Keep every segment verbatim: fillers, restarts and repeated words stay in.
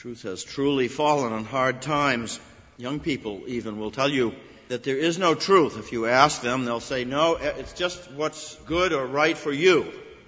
Truth has truly fallen on hard times. Young people even will tell you that there is no truth. If you ask them, they'll say, no, it's just what's good or right for you.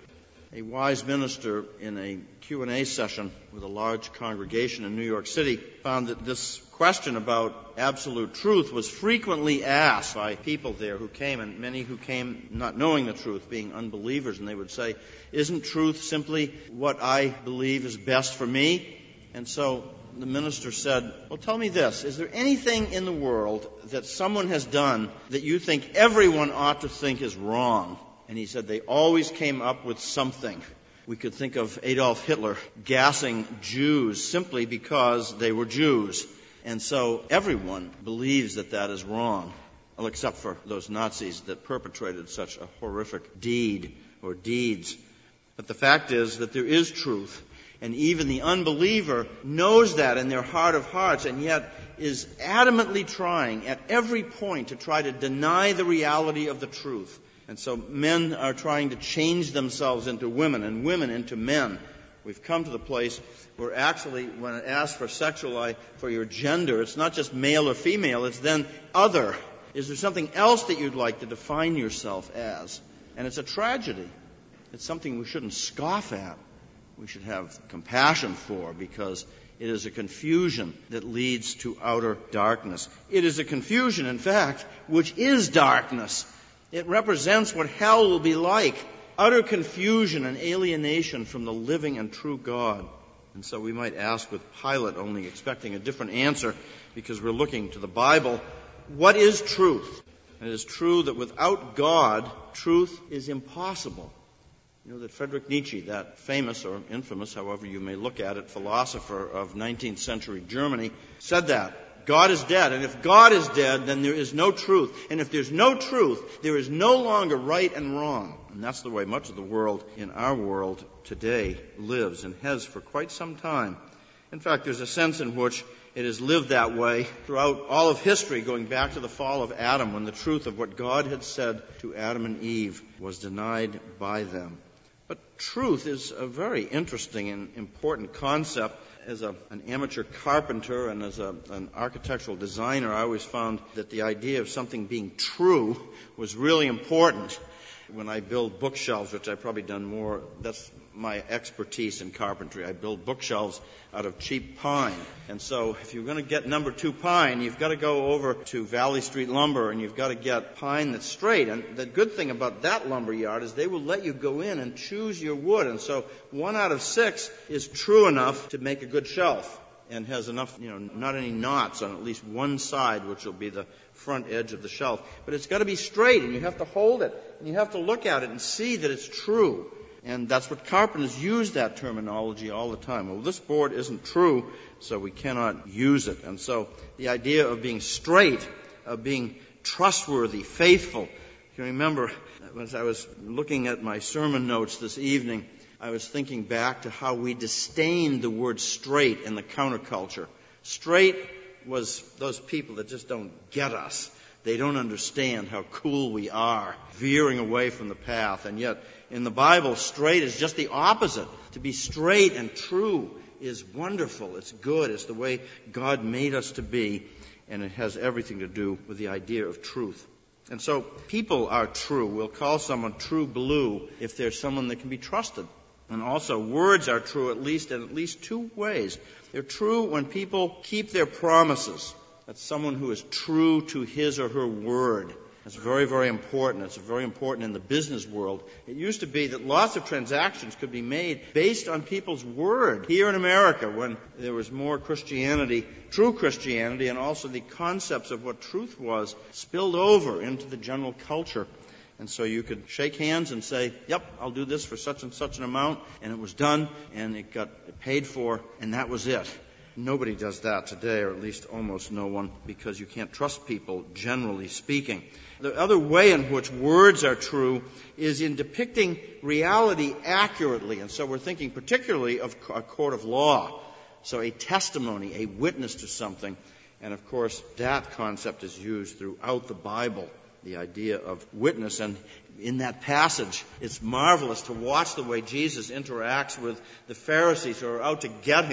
A wise minister in a Q and A session with a large congregation in New York City found that this question about absolute truth was frequently asked by people there who came, and many who came not knowing the truth, being unbelievers, and they would say, isn't truth simply what I believe is best for me? And so the minister said, well, tell me this. Is there anything in the world that someone has done that you think everyone ought to think is wrong? And he said they always came up with something. We could think of Adolf Hitler gassing Jews simply because they were Jews. And so everyone believes that that is wrong, well, except for those Nazis that perpetrated such a horrific deed or deeds. But the fact is that there is truth. And even the unbeliever knows that in their heart of hearts, and yet is adamantly trying at every point to try to deny the reality of the truth. And so men are trying to change themselves into women and women into men. We've come to the place where actually when it asks for sexual, for your gender, it's not just male or female, it's then other. Is there something else that you'd like to define yourself as? And it's a tragedy. It's something we shouldn't scoff at. We should have compassion for, because it is a confusion that leads to outer darkness. It is a confusion, in fact, which is darkness. It represents what hell will be like, utter confusion and alienation from the living and true God. And so we might ask with Pilate, only expecting a different answer, because we're looking to the Bible, what is truth? And it is true that without God, truth is impossible. You know that Friedrich Nietzsche, that famous or infamous, however you may look at it, philosopher of nineteenth century Germany, said that God is dead. And if God is dead, then there is no truth. And if there's no truth, there is no longer right and wrong. And that's the way much of the world in our world today lives and has for quite some time. In fact, there's a sense in which it has lived that way throughout all of history, going back to the fall of Adam, when the truth of what God had said to Adam and Eve was denied by them. But truth is a very interesting and important concept. As a, an amateur carpenter and as a, an architectural designer, I always found that the idea of something being true was really important. When I build bookshelves, which I've probably done more, that's my expertise in carpentry. I build bookshelves out of cheap pine. And so if you're going to get number two pine, you've got to go over to Valley Street Lumber and you've got to get pine that's straight. And the good thing about that lumber yard is they will let you go in and choose your wood. And so one out of six is true enough to make a good shelf and has enough, you know, not any knots on at least one side, which will be the front edge of the shelf. But it's got to be straight, and you have to hold it, and you have to look at it and see that it's true. And that's what carpenters use that terminology all the time. Well, this board isn't true, so we cannot use it. And so the idea of being straight, of being trustworthy, faithful. You remember, as I was looking at my sermon notes this evening, I was thinking back to how we disdained the word straight in the counterculture. Straight was those people that just don't get us. They don't understand how cool we are, veering away from the path. And yet, in the Bible, straight is just the opposite. To be straight and true is wonderful. It's good. It's the way God made us to be. And it has everything to do with the idea of truth. And so, people are true. We'll call someone true blue if there's someone that can be trusted. And also, words are true at least in at least two ways. They're true when people keep their promises. That's someone who is true to his or her word. That's very, very important. It's very important in the business world. It used to be that lots of transactions could be made based on people's word. Here in America, when there was more Christianity, true Christianity, and also the concepts of what truth was spilled over into the general culture. And so you could shake hands and say, yep, I'll do this for such and such an amount, and it was done, and it got paid for, and that was it. Nobody does that today, or at least almost no one, because you can't trust people, generally speaking. The other way in which words are true is in depicting reality accurately. And so we're thinking particularly of a court of law. So a testimony, a witness to something. And of course, that concept is used throughout the Bible, the idea of witness. And in that passage, it's marvelous to watch the way Jesus interacts with the Pharisees who are out to get him.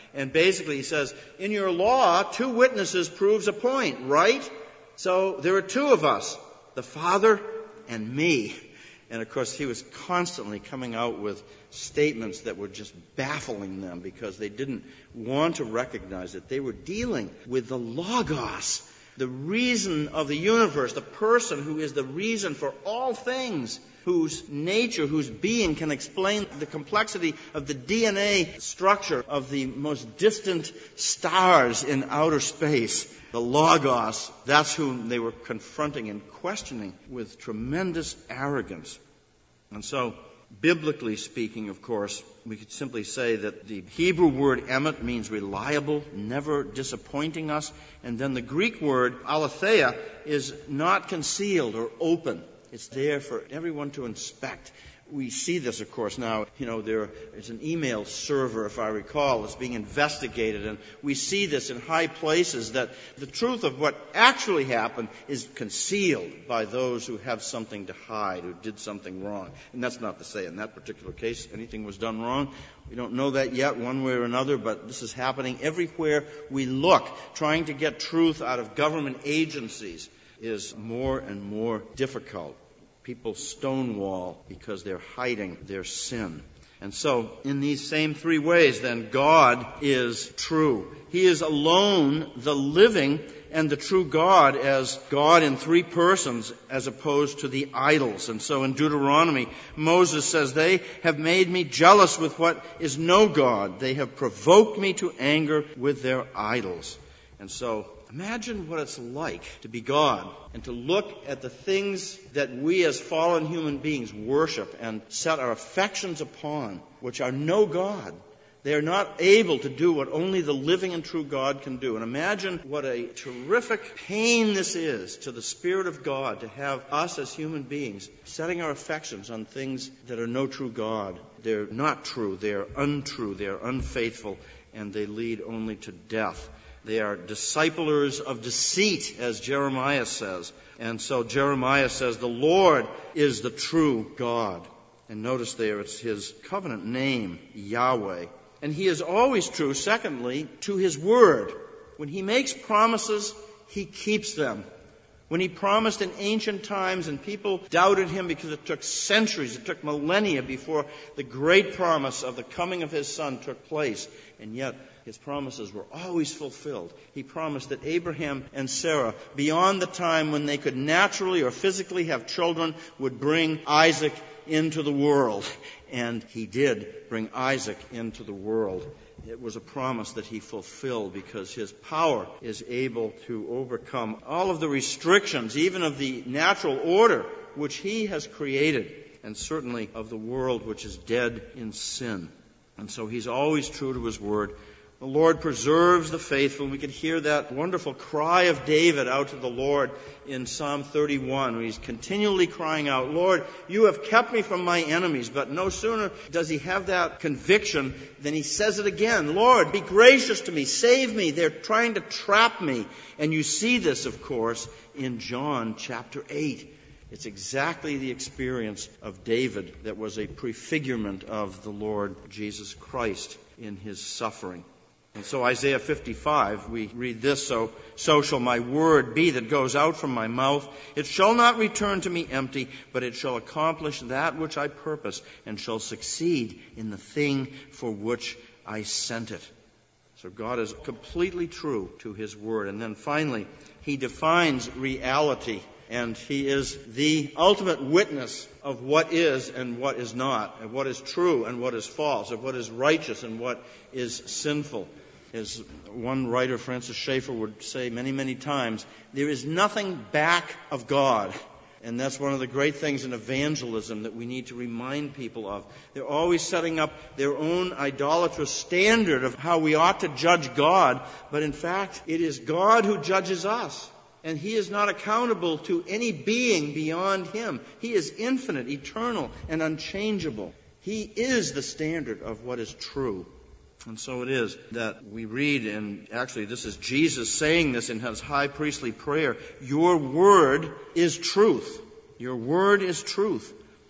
And basically he says, in your law, two witnesses proves a point, right? So there are two of us, the Father and me. And of course he was constantly coming out with statements that were just baffling them because they didn't want to recognize that they were dealing with the Logos, the reason of the universe, the person who is the reason for all things, whose nature, whose being can explain the complexity of the D N A structure of the most distant stars in outer space. The Logos, that's whom they were confronting and questioning with tremendous arrogance. And so, biblically speaking, of course, we could simply say that the Hebrew word emet means reliable, never disappointing us. And then the Greek word aletheia is not concealed or open. It's there for everyone to inspect. We see this, of course, now. You know, there is an email server, if I recall, that's being investigated. And we see this in high places, that the truth of what actually happened is concealed by those who have something to hide, who did something wrong. And that's not to say in that particular case anything was done wrong. We don't know that yet one way or another, but this is happening everywhere we look. Trying to get truth out of government agencies is more and more difficult. People stonewall because they're hiding their sin. And so, in these same three ways, then, God is true. He is alone the living and the true God, as God in three persons, as opposed to the idols. And so in Deuteronomy, Moses says, they have made me jealous with what is no God. They have provoked me to anger with their idols. And so, imagine what it's like to be God and to look at the things that we as fallen human beings worship and set our affections upon, which are no God. They are not able to do what only the living and true God can do. And imagine what a terrific pain this is to the Spirit of God to have us as human beings setting our affections on things that are no true God. They're not true. They're untrue. They're unfaithful. And they lead only to death. They are disciplers of deceit, as Jeremiah says. And so Jeremiah says, the Lord is the true God. And notice there, it's his covenant name, Yahweh. And he is always true, secondly, to his word. When he makes promises, he keeps them. When he promised in ancient times and people doubted him because it took centuries, it took millennia before the great promise of the coming of his Son took place. And yet, his promises were always fulfilled. He promised that Abraham and Sarah, beyond the time when they could naturally or physically have children, would bring Isaac into the world. And he did bring Isaac into the world. It was a promise that he fulfilled because his power is able to overcome all of the restrictions, even of the natural order which he has created, and certainly of the world which is dead in sin. And so he's always true to his word. The Lord preserves the faithful. We can hear that wonderful cry of David out to the Lord in Psalm thirty-one, where he's continually crying out, Lord, you have kept me from my enemies. But no sooner does he have that conviction than he says it again. Lord, be gracious to me. Save me. They're trying to trap me. And you see this, of course, in John chapter eight. It's exactly the experience of David that was a prefigurement of the Lord Jesus Christ in his suffering. And so Isaiah fifty-five, we read this, so, so shall my word be that goes out from my mouth. It shall not return to me empty, but it shall accomplish that which I purpose, and shall succeed in the thing for which I sent it. So God is completely true to his word. And then finally, he defines reality. And he is the ultimate witness of what is and what is not, and what is true and what is false, of what is righteous and what is sinful. As one writer, Francis Schaeffer, would say many, many times, there is nothing back of God. And that's one of the great things in evangelism that we need to remind people of. They're always setting up their own idolatrous standard of how we ought to judge God. But in fact, it is God who judges us. And he is not accountable to any being beyond him. He is infinite, eternal, and unchangeable. He is the standard of what is true. And so it is that we read, and actually this is Jesus saying this in his high priestly prayer, your word is truth. Your word is truth.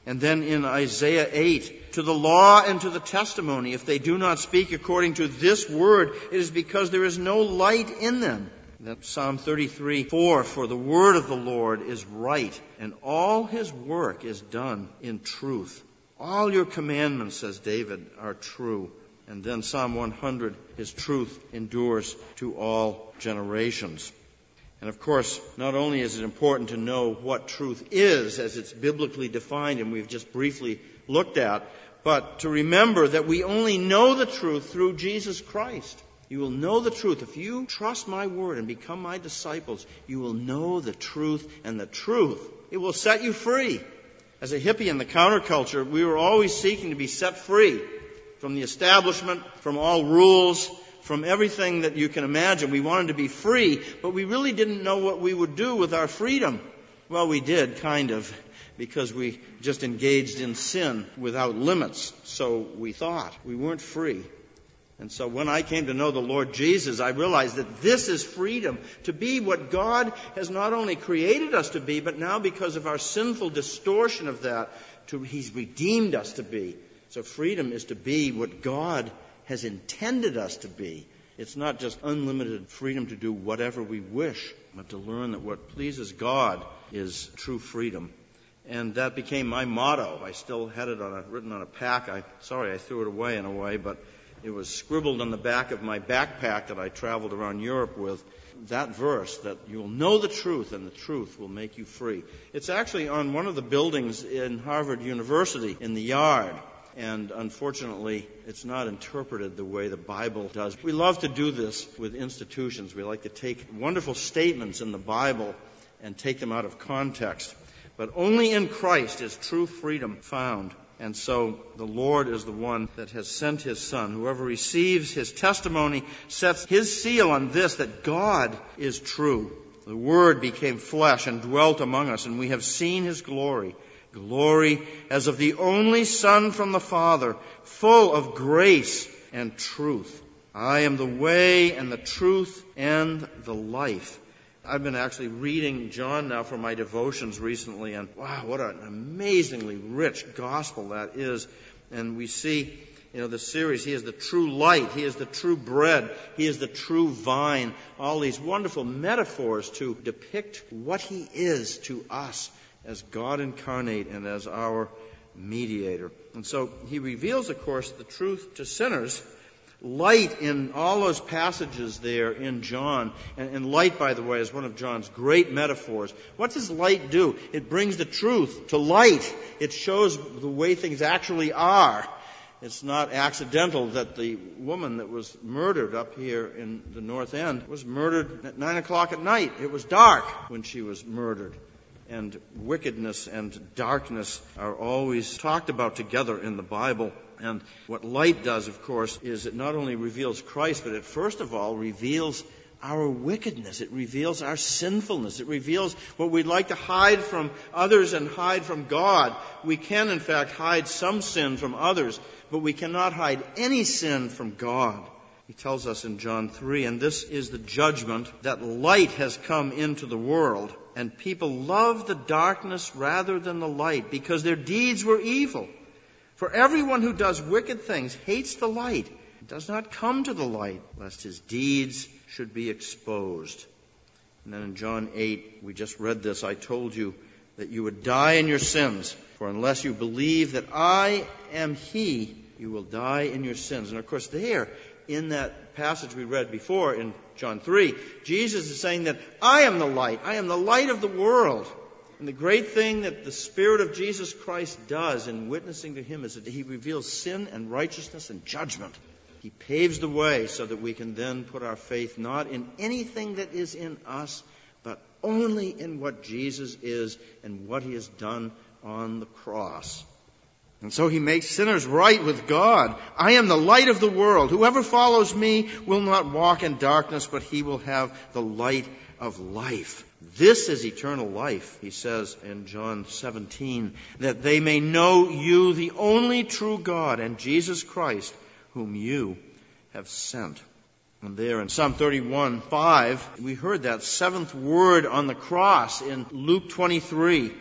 And then in Isaiah eight, to the law and to the testimony, if they do not speak according to this word, it is because there is no light in them. That Psalm thirty-three four, for the word of the Lord is right, and all his work is done in truth. All your commandments, says David, are true. And then Psalm one hundred, his truth endures to all generations. And of course, not only is it important to know what truth is as it's biblically defined and we've just briefly looked at, but to remember that we only know the truth through Jesus Christ. You will know the truth. If you trust my word and become my disciples, you will know the truth, and the truth, it will set you free. As a hippie in the counterculture, we were always seeking to be set free from the establishment, from all rules, from everything that you can imagine. We wanted to be free, but we really didn't know what we would do with our freedom. Well, we did, kind of, because we just engaged in sin without limits. So we thought we weren't free. And so when I came to know the Lord Jesus, I realized that this is freedom, to be what God has not only created us to be, but now because of our sinful distortion of that, to, He's redeemed us to be. So freedom is to be what God has intended us to be. It's not just unlimited freedom to do whatever we wish, but to learn that what pleases God is true freedom. And that became my motto. I still had it on a, written on a pack. I sorry I threw it away in a way, but it was scribbled on the back of my backpack that I traveled around Europe with, that verse, that you'll know the truth and the truth will make you free. It's actually on one of the buildings in Harvard University in the yard. And unfortunately, it's not interpreted the way the Bible does. We love to do this with institutions. We like to take wonderful statements in the Bible and take them out of context. But only in Christ is true freedom found. And so the Lord is the one that has sent His Son. Whoever receives His testimony sets His seal on this, that God is true. The Word became flesh and dwelt among us, and we have seen His glory. Glory as of the only Son from the Father, full of grace and truth. I am the way and the truth and the life. I've been actually reading John now for my devotions recently, and wow, what an amazingly rich gospel that is. And we see, you know, the series, He is the true light, He is the true bread, He is the true vine. All these wonderful metaphors to depict what He is to us as God incarnate and as our mediator. And so He reveals, of course, the truth to sinners. Light in all those passages there in John. And, and light, by the way, is one of John's great metaphors. What does light do? It brings the truth to light. It shows the way things actually are. It's not accidental that the woman that was murdered up here in the North End was murdered at nine o'clock at night. It was dark when she was murdered. And wickedness and darkness are always talked about together in the Bible. And what light does, of course, is it not only reveals Christ, but it first of all reveals our wickedness. It reveals our sinfulness. It reveals what we'd like to hide from others and hide from God. We can, in fact, hide some sin from others, but we cannot hide any sin from God. He tells us in John three, and this is the judgment, that light has come into the world, and people love the darkness rather than the light, because their deeds were evil. For everyone who does wicked things hates the light, and does not come to the light, lest his deeds should be exposed. And then in John eight, we just read this, I told you that you would die in your sins, for unless you believe that I am He, you will die in your sins. And of course there, in that passage we read before in John three, Jesus is saying that I am the light. I am the light of the world. And the great thing that the Spirit of Jesus Christ does in witnessing to Him is that He reveals sin and righteousness and judgment. He paves the way so that we can then put our faith not in anything that is in us, but only in what Jesus is and what He has done on the cross. And so He makes sinners right with God. I am the light of the world. Whoever follows me will not walk in darkness, but he will have the light of life. This is eternal life, He says in John seventeen, that they may know you, the only true God, and Jesus Christ, whom you have sent. And there in Psalm thirty-one five, we heard that seventh word on the cross in Luke twenty-three.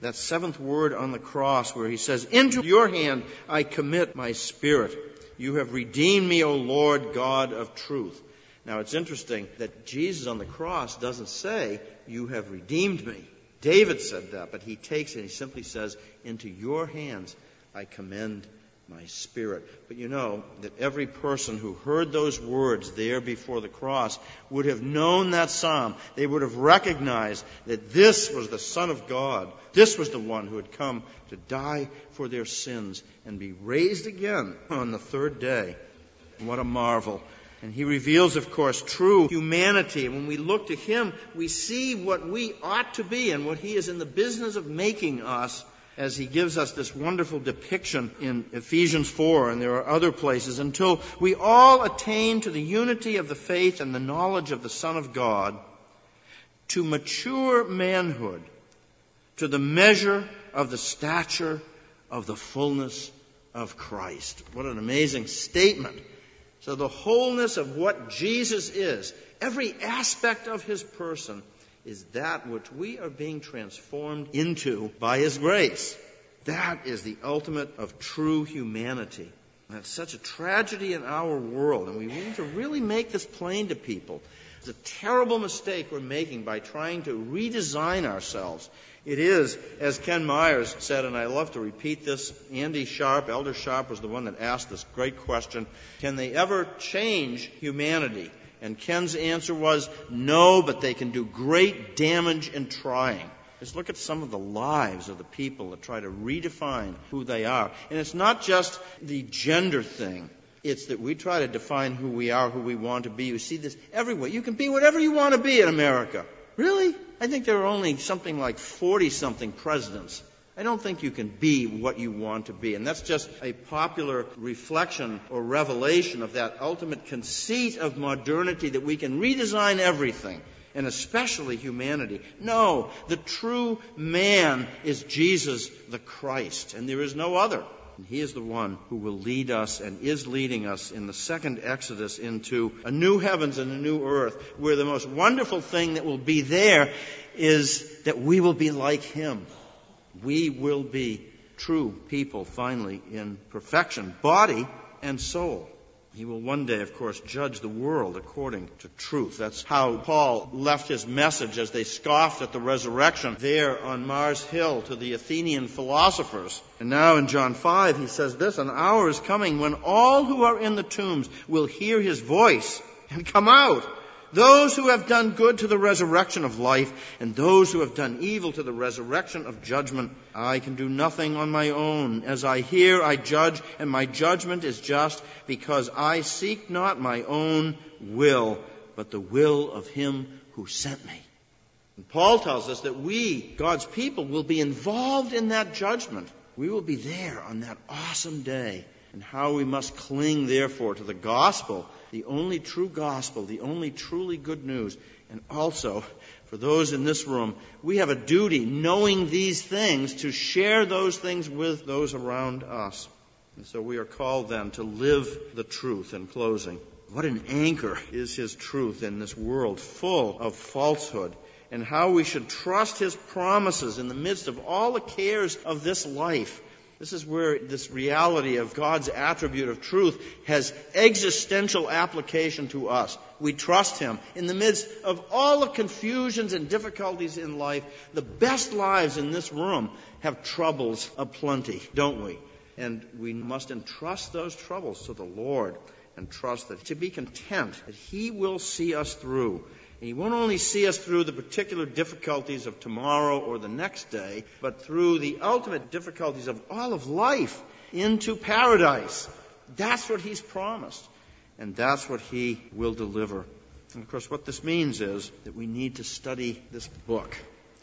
that seventh word on the cross where he says, into your hand I commit my spirit. You have redeemed me, O Lord God of truth. Now it's interesting that Jesus on the cross doesn't say, you have redeemed me. David said that, but he takes it and he simply says, into your hands I commend my spirit. But you know that every person who heard those words there before the cross would have known that psalm. They would have recognized that this was the Son of God. This was the one who had come to die for their sins and be raised again on the third day. What a marvel. And he reveals, of course, true humanity. And when we look to him, we see what we ought to be and what he is in the business of making us, as he gives us this wonderful depiction in Ephesians four, and there are other places, until we all attain to the unity of the faith and the knowledge of the Son of God, to mature manhood, to the measure of the stature of the fullness of Christ. What an amazing statement. So the wholeness of what Jesus is, every aspect of his person, is that which we are being transformed into by his grace. That is the ultimate of true humanity. And it's such a tragedy in our world, and we need to really make this plain to people. It's a terrible mistake we're making by trying to redesign ourselves. It is, as Ken Myers said, and I love to repeat this, Andy Sharp, Elder Sharp was the one that asked this great question, can they ever change humanity? And Ken's answer was, no, but they can do great damage in trying. Just look at some of the lives of the people that try to redefine who they are. And it's not just the gender thing. It's that we try to define who we are, who we want to be. You see this everywhere. You can be whatever you want to be in America. Really? I think there are only something like forty-something presidents. I don't think you can be what you want to be. And that's just a popular reflection or revelation of that ultimate conceit of modernity that we can redesign everything, and especially humanity. No, the true man is Jesus the Christ, and there is no other. And he is the one who will lead us and is leading us in the second Exodus into a new heavens and a new earth, where the most wonderful thing that will be there is that we will be like him. We will be true people finally in perfection, body and soul. He will one day, of course, judge the world according to truth. That's how Paul left his message as they scoffed at the resurrection there on Mars Hill to the Athenian philosophers. And now in John five, he says this, an hour is coming when all who are in the tombs will hear his voice and come out. Those who have done good to the resurrection of life, and those who have done evil to the resurrection of judgment. I can do nothing on my own. As I hear, I judge, and my judgment is just, because I seek not my own will, but the will of him who sent me. And Paul tells us that we, God's people, will be involved in that judgment. We will be there on that awesome day. And how we must cling, therefore, to the gospel, the only true gospel, the only truly good news. And also, for those in this room, we have a duty, knowing these things, to share those things with those around us. And so we are called then to live the truth. In closing, what an anchor is his truth in this world full of falsehood, and how we should trust his promises in the midst of all the cares of this life. This is where this reality of God's attribute of truth has existential application to us. We trust him. In the midst of all the confusions and difficulties in life, the best lives in this room have troubles aplenty, don't we? And we must entrust those troubles to the Lord and trust that to be content that he will see us through. And he won't only see us through the particular difficulties of tomorrow or the next day, but through the ultimate difficulties of all of life into paradise. That's what he's promised. And that's what he will deliver. And of course, what this means is that we need to study this book.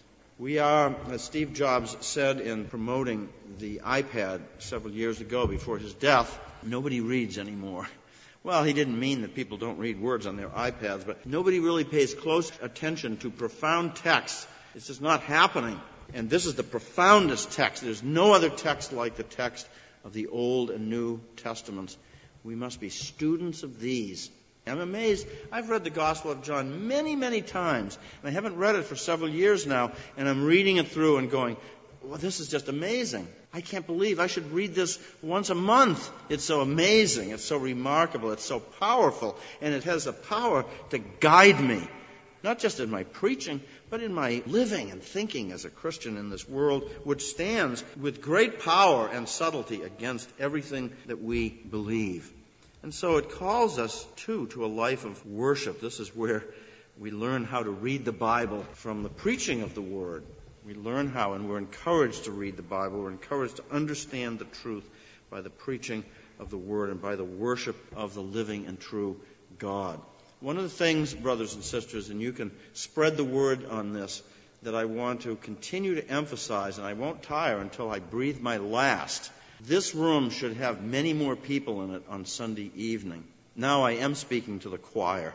We are, as Steve Jobs said in promoting the iPad several years ago before his death, nobody reads anymore. Well, he didn't mean that people don't read words on their iPads, but nobody really pays close attention to profound texts. It's just not happening. And this is the profoundest text. There's no other text like the text of the Old and New Testaments. We must be students of these. I'm amazed. I've read the Gospel of John many, many times, and I haven't read it for several years now, and I'm reading it through and going, well, this is just amazing. I can't believe I should read this once a month. It's so amazing. It's so remarkable. It's so powerful. And it has the power to guide me, not just in my preaching, but in my living and thinking as a Christian in this world, which stands with great power and subtlety against everything that we believe. And so it calls us, too, to a life of worship. This is where we learn how to read the Bible from the preaching of the Word. We learn how, and we're encouraged to read the Bible. We're encouraged to understand the truth by the preaching of the Word and by the worship of the living and true God. One of the things, brothers and sisters, and you can spread the word on this, that I want to continue to emphasize, and I won't tire until I breathe my last. This room should have many more people in it on Sunday evening. Now I am speaking to the choir.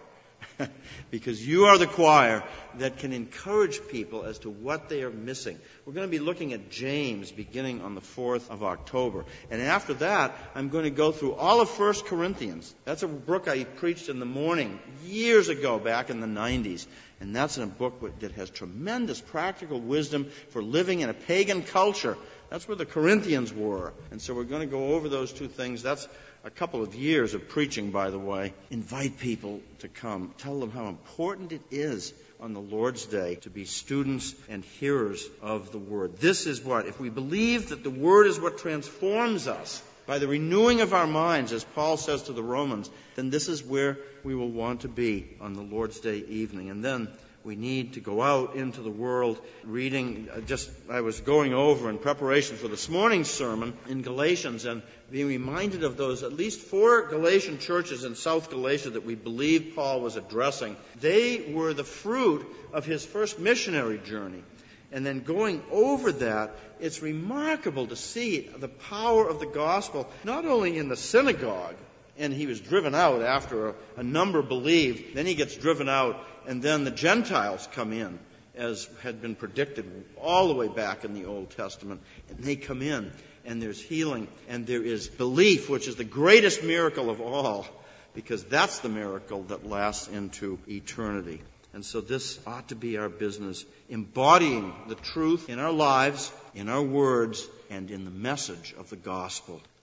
Because you are the choir that can encourage people as to what they are missing. We're going to be looking at James beginning on the fourth of October. And after that, I'm going to go through all of First Corinthians. That's a book I preached in the morning years ago, back in the nineties. And that's a book that has tremendous practical wisdom for living in a pagan culture. That's where the Corinthians were. And so we're going to go over those two things. That's a couple of years of preaching, by the way. Invite people to come. Tell them how important it is on the Lord's Day to be students and hearers of the Word. This is what, if we believe that the Word is what transforms us by the renewing of our minds, as Paul says to the Romans, then this is where we will want to be on the Lord's Day evening. And then we need to go out into the world reading. Just I was going over in preparation for this morning's sermon in Galatians and being reminded of those at least four Galatian churches in South Galatia that we believe Paul was addressing. They were the fruit of his first missionary journey. And then going over that, it's remarkable to see the power of the gospel, not only in the synagogue, and he was driven out after a, a number believed. Then he gets driven out, and then the Gentiles come in, as had been predicted all the way back in the Old Testament. And they come in, and there's healing, and there is belief, which is the greatest miracle of all, because that's the miracle that lasts into eternity. And so this ought to be our business, embodying the truth in our lives, in our words, and in the message of the gospel.